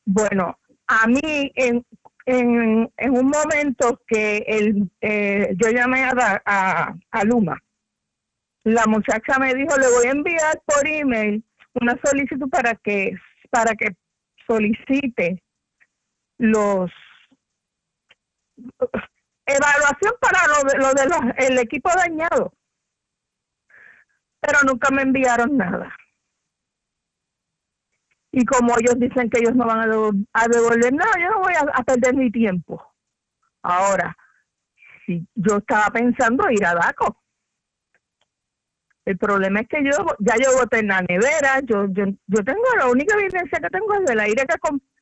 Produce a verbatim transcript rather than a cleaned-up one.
Bueno, a mí en, en, en un momento que el, eh, yo llamé a, a, a Luma, la muchacha me dijo, le voy a enviar por email una solicitud para que para que solicite los evaluación para lo de, lo de los, el equipo dañado, pero nunca me enviaron nada. Y como ellos dicen que ellos no van a, devol a devolver nada, yo no voy a, a perder mi tiempo. Ahora, si yo estaba pensando ir a DACO. El problema es que yo ya yo boté en la nevera, yo yo yo tengo la única evidencia que tengo es del aire que compré